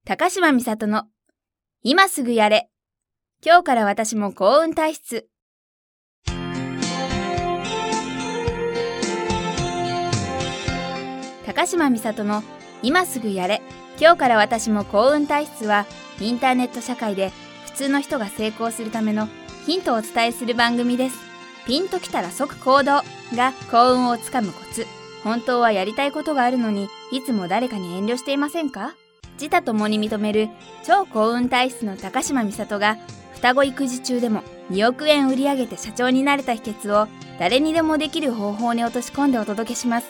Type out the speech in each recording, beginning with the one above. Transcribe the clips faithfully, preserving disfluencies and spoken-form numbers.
高島美里の今すぐやれ。今日から私も幸運体質。高島美里の今すぐやれ。今日から私も幸運体質は、インターネット社会で普通の人が成功するためのヒントをお伝えする番組です。ピンときたら即行動が幸運をつかむコツ。本当はやりたいことがあるのに、いつも誰かに遠慮していませんか？自他ともに認める超幸運体質の高島美里が、双子育児中でもにおくえん売り上げて社長になれた秘訣を誰にでもできる方法に落とし込んでお届けします。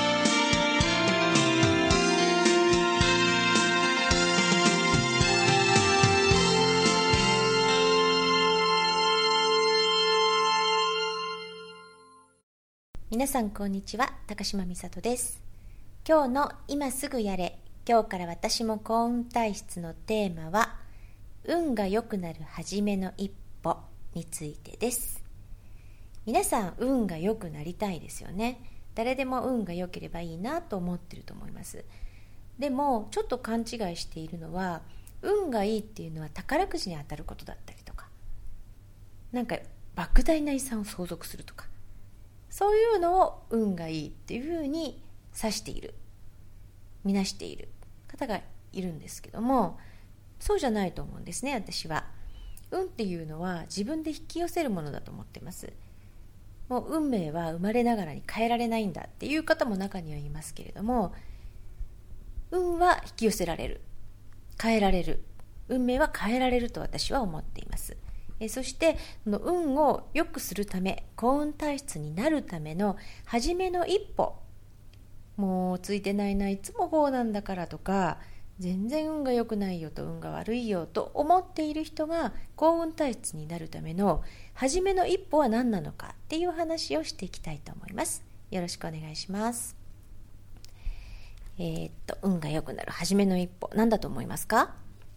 皆さんこんにちは、高島美里です。今日の今すぐやれ、今日から私も幸運体質のテーマは、運が良くなる初めの一歩についてです。皆さん運が良くなりたいですよね。誰でも運が良ければいいなと思ってると思います。でもちょっと勘違いしているのは、運がいいっていうのは宝くじに当たることだったりとか、なんか莫大な遺産を相続するとか、そういうのを運がいいっていうふうに指している、見なしている方がいるんですけども、そうじゃないと思うんですね。私は運っていうのは自分で引き寄せるものだと思ってます。もう運命は生まれながらに変えられないんだっていう方も中にはいますけれども、運は引き寄せられる、変えられる、運命は変えられると私は思っています。えそしてこの運を良くするため、幸運体質になるための初めの一歩、もうついてないな、いつもこうなんだからとか、全然運が良くないよと、運が悪いよと思っている人が幸運体質になるための初めの一歩は何なのかっていう話をしていきたいと思います。よろしくお願いします。えー、っと運が良くなる初めの一歩、何だと思いますか？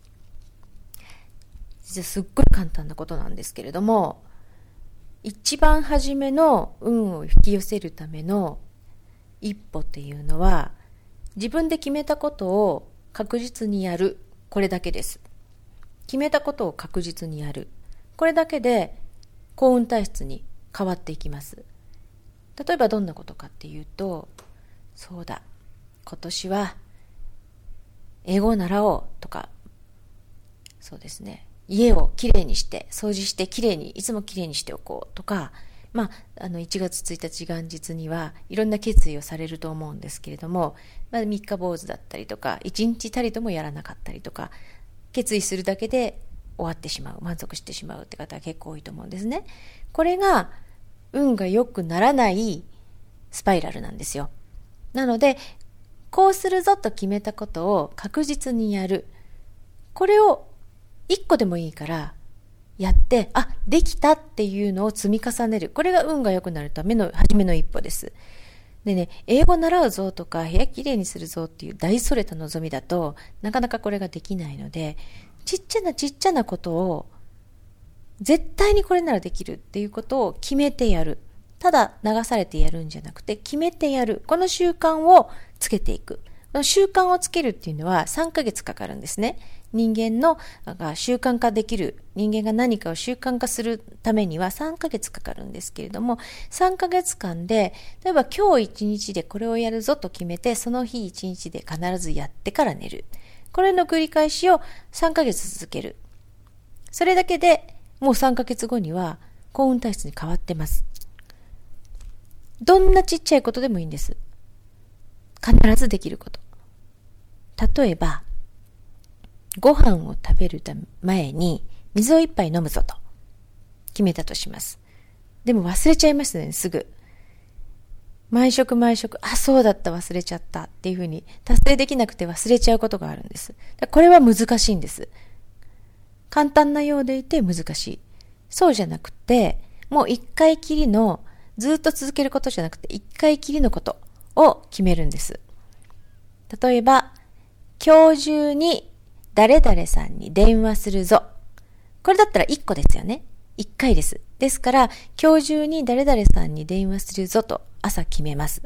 実はすっごい簡単なことなんですけれども、一番初めの運を引き寄せるための一歩っていうのは、自分で決めたことを確実にやる、これだけです。決めたことを確実にやる、これだけで幸運体質に変わっていきます。例えばどんなことかっていうと、そうだ、今年は英語を習おうとか、そうですね、家をきれいにして掃除してきれいにいつもきれいにしておこうとか、まあ、あのいちがつついたち元日にはいろんな決意をされると思うんですけれども、まあ、三日坊主だったりとか、一日たりともやらなかったりとか、決意するだけで終わってしまう、満足してしまうって方は結構多いと思うんですね。これが運が良くならないスパイラルなんですよ。なので、こうするぞと決めたことを確実にやる、これを一個でもいいからやって、あ、できたっていうのを積み重ねる。これが運が良くなるための初めの一歩です。でね、英語習うぞとか、部屋きれいにするぞっていう大それた望みだと、なかなかこれができないので、ちっちゃなちっちゃなことを、絶対にこれならできるっていうことを決めてやる。ただ流されてやるんじゃなくて、決めてやる。この習慣をつけていく。この習慣をつけるっていうのはさんかげつかかるんですね。人間のが習慣化できる、人間が何かを習慣化するためにはさんかげつかかるんですけれども、さんかげつかんで、例えば今日いちにちでこれをやるぞと決めて、その日いちにちで必ずやってから寝る。これの繰り返しをさんかげつ続ける。それだけでもうさんかげつごには幸運体質に変わってます。どんなちっちゃいことでもいいんです。必ずできること。例えば、ご飯を食べる前に水を一杯飲むぞと決めたとします。でも忘れちゃいますね、すぐ。毎食毎食、あ、そうだった、忘れちゃったっていうふうに達成できなくて忘れちゃうことがあるんです。これは難しいんです。簡単なようでいて難しい。そうじゃなくて、もう一回きりの、ずっと続けることじゃなくて、一回きりのことを決めるんです。例えば、今日中に誰々さんに電話するぞ。これだったらいっこですよね。いっかいです。ですから、今日中に誰々さんに電話するぞと朝決めます。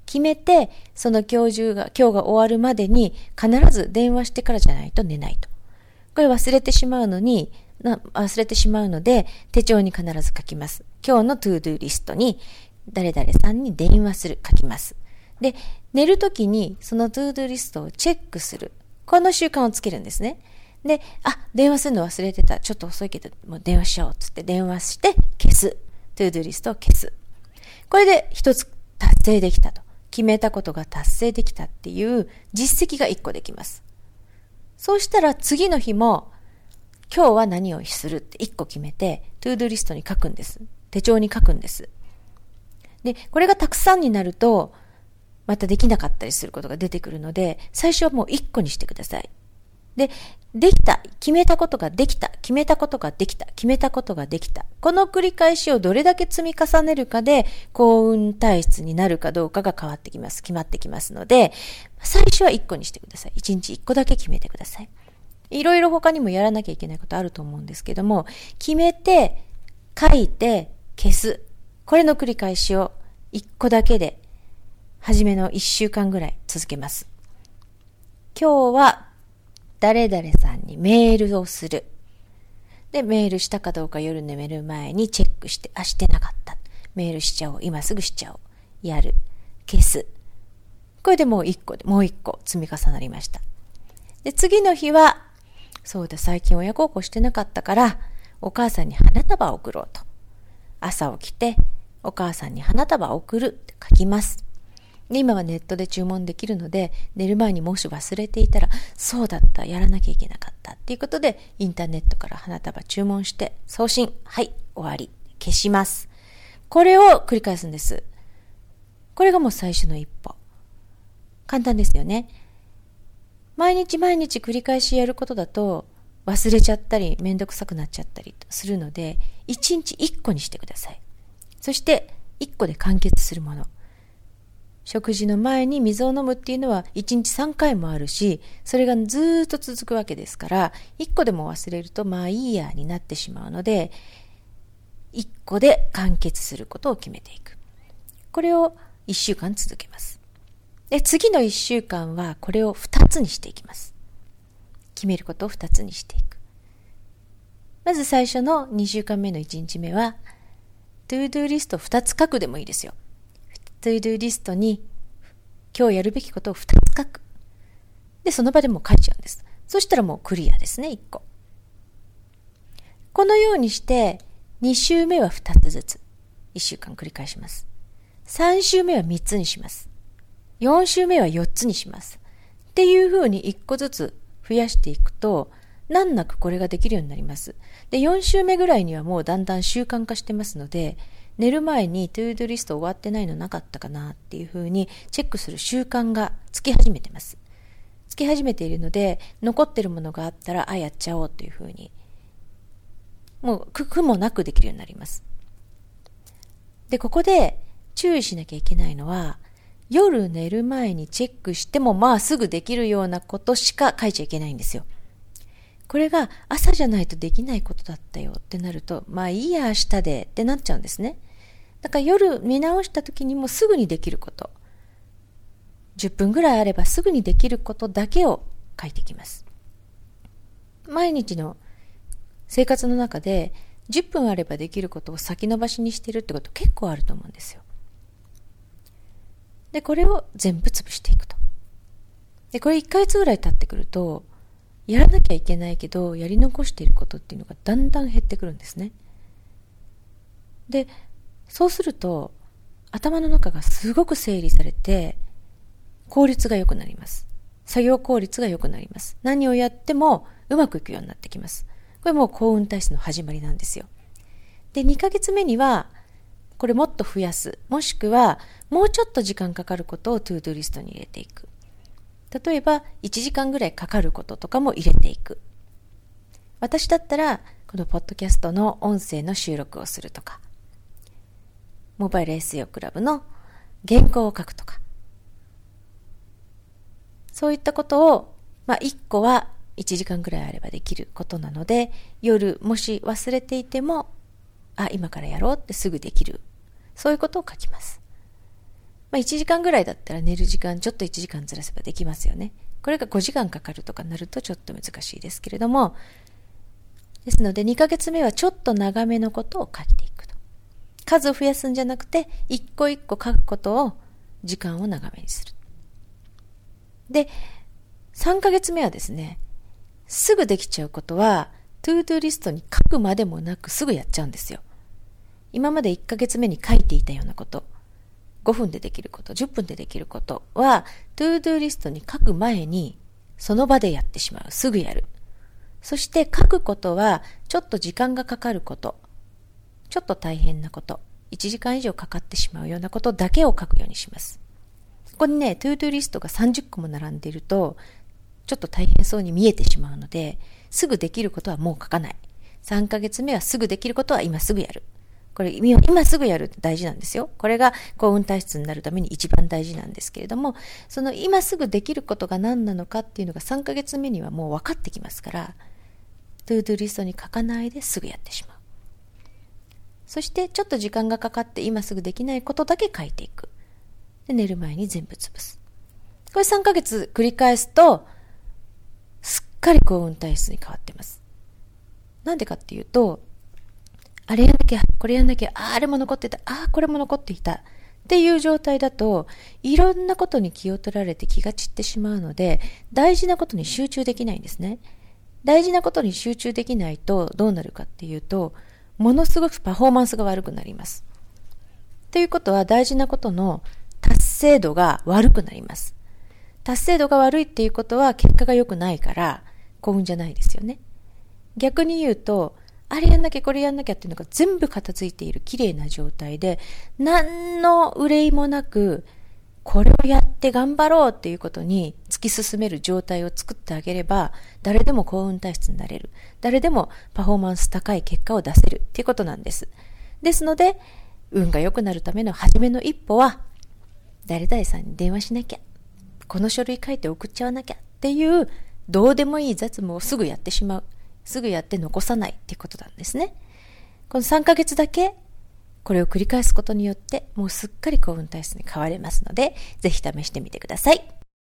決めて、その今日中が、今日が終わるまでに必ず電話してからじゃないと寝ないと。これ忘れてしまうのに、な忘れてしまうので、手帳に必ず書きます。今日のトゥードゥーリストに、誰々さんに電話する、書きます。で、寝るときにそのトゥードゥーリストをチェックする。この習慣をつけるんですね。で、あ、電話するの忘れてた。ちょっと遅いけど、もう電話しよう。つって電話して消す。トゥードゥーリストを消す。これで一つ達成できたと。決めたことが達成できたっていう実績が一個できます。そうしたら次の日も今日は何をするって一個決めてトゥードゥリストに書くんです。手帳に書くんです。で、これがたくさんになるとまたできなかったりすることが出てくるので、最初はもう一個にしてください。で、できた、決めたことができた、決めたことができた、決めたことができた。この繰り返しをどれだけ積み重ねるかで幸運体質になるかどうかが変わってきます。決まってきますので、最初は一個にしてください。一日一個だけ決めてください。いろいろ他にもやらなきゃいけないことあると思うんですけども、決めて、書いて、消す。これの繰り返しを一個だけで、初めの一週間ぐらい続けます。今日は、誰々さんにメールをする。で、メールしたかどうか夜寝る前にチェックして、あ、してなかった。メールしちゃおう。今すぐしちゃおう。やる。消す。これでもう一個で、もう一個積み重なりました。で、次の日は、そうだ、最近親孝行してなかったから、お母さんに花束を送ろうと。朝起きて、お母さんに花束を送るって書きます。で、今はネットで注文できるので、寝る前にもし忘れていたら、そうだった、やらなきゃいけなかったっていうことで、インターネットから花束注文して、送信、はい、終わり、消します。これを繰り返すんです。これがもう最初の一歩。簡単ですよね。毎日毎日繰り返しやることだと、忘れちゃったり、めんどくさくなっちゃったりするので、一日一個にしてください。そして、一個で完結するもの。食事の前に水を飲むっていうのはいちにちさんかいもあるし、それがずーっと続くわけですから、いっこでも忘れるとまあいいやになってしまうので、いっこで完結することを決めていく。これをいっしゅうかん続けます。で、次のいっしゅうかんはこれをふたつにしていきます。決めることをふたつにしていく。まず最初のにしゅうかんめのいちにちめは、トゥードゥーリストふたつ書くでもいいですよ。トゥードゥーリストに今日やるべきことをふたつ書く。で、その場でもう書いちゃうんです。そしたらもうクリアですね、いっこ。このようにしてに週目はふたつずついっしゅうかん繰り返します。さん週目はみっつにします。よん週目はよっつにします。っていうふうにいっこずつ増やしていくと、難なくこれができるようになります。で、よん週目ぐらいにはもうだんだん習慣化してますので、寝る前にトゥードゥリスト終わってないのなかったかなっていうふうにチェックする習慣がつき始めてます。つき始めているので、残ってるものがあったら、あ、やっちゃおうというふうに、もう苦もなくできるようになります。で、ここで注意しなきゃいけないのは、夜寝る前にチェックしてもまあすぐできるようなことしか書いちゃいけないんですよ。これが朝じゃないとできないことだったよってなると、まあいいや明日でってなっちゃうんですね。だから夜見直した時にもすぐにできること。じゅっぷんぐらいあればすぐにできることだけを書いていきます。毎日の生活の中でじゅっぷんあればできることを先延ばしにしてるってこと結構あると思うんですよ。で、これを全部潰していくと。で、これいっかげつぐらい経ってくると、やらなきゃいけないけど、やり残していることっていうのがだんだん減ってくるんですね。で、そうすると、頭の中がすごく整理されて、効率が良くなります。作業効率が良くなります。何をやってもうまくいくようになってきます。これもう幸運体質の始まりなんですよ。で、にかげつめには、これもっと増やす。もしくは、もうちょっと時間かかることをトゥードゥリストに入れていく。例えば、いちじかんぐらいかかることとかも入れていく。私だったら、このポッドキャストの音声の収録をするとか、モバイル エスイーオー クラブの原稿を書くとか、そういったことを、まあ、いっこはいちじかんぐらいあればできることなので、夜もし忘れていても、あ、今からやろうってすぐできる。そういうことを書きます。 まあ、いちじかんぐらいだったら寝る時間ちょっといちじかんずらせばできますよね。これがごじかんかかるとかなるとちょっと難しいですけれども、ですのでにかげつめはちょっと長めのことを書いていくと。数を増やすんじゃなくて一個一個書くことを時間を長めにする。で、さんかげつめはですね、すぐできちゃうことはトゥードゥーリストに書くまでもなくすぐやっちゃうんですよ。今までいっかげつめに書いていたようなこと、ごふんでできること、じゅっぷんでできることはトゥードゥーリストに書く前にその場でやってしまう。すぐやる。そして書くことはちょっと時間がかかること、ちょっと大変なこと、いちじかん以上かかってしまうようなことだけを書くようにします。ここにね、トゥードゥーリストがさんじゅっこも並んでいるとちょっと大変そうに見えてしまうので、すぐできることはもう書かない。さんかげつめはすぐできることは今すぐやる。これ今すぐやるって大事なんですよ。これが幸運体質になるために一番大事なんですけれども、その今すぐできることが何なのかっていうのがさんかげつめにはもう分かってきますから、トゥードゥーリストに書かないですぐやってしまう。そしてちょっと時間がかかって今すぐできないことだけ書いていく。で、寝る前に全部潰す。これさんかげつ繰り返すとすっかり幸運体質に変わってます。なんでかっていうと、あれやんなきゃ、これやんなきゃ、ああれも残ってた、ああこれも残っていたっていう状態だと、いろんなことに気を取られて気が散ってしまうので、大事なことに集中できないんですね。大事なことに集中できないとどうなるかっていうと、ものすごくパフォーマンスが悪くなります。ということは、大事なことの達成度が悪くなります。達成度が悪いっていうことは結果が良くないから幸運じゃないですよね。逆に言うと、あれやんなきゃこれやんなきゃっていうのが全部片付いている綺麗な状態で、何の憂いもなくこれをやって頑張ろうっていうことに突き進める状態を作ってあげれば、誰でも幸運体質になれる、誰でもパフォーマンス高い結果を出せるっていうことなんです。ですので、運が良くなるための初めの一歩は、誰々さんに電話しなきゃ、この書類書いて送っちゃわなきゃっていうどうでもいい雑務をすぐやってしまう、すぐやって残さないっていうことなんですね。このさんかげつだけこれを繰り返すことによって、もうすっかり幸運体質に変われますので、ぜひ試してみてください。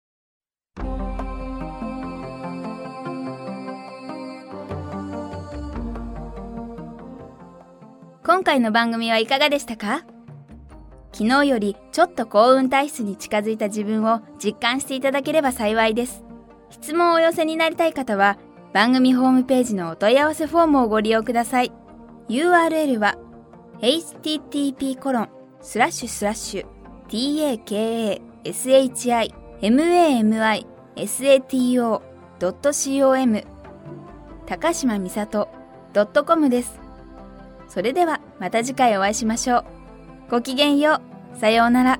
今回の番組はいかがでしたか？昨日よりちょっと幸運体質に近づいた自分を実感していただければ幸いです。質問をお寄せになりたい方は、番組ホームページのお問い合わせフォームをご利用ください。ユーアールエル は エイチティーティーピーコロンスラッシュスラッシュタカシマミサトドットコム 高島美里 .com です。それではまた次回お会いしましょう。ごきげんよう。さようなら。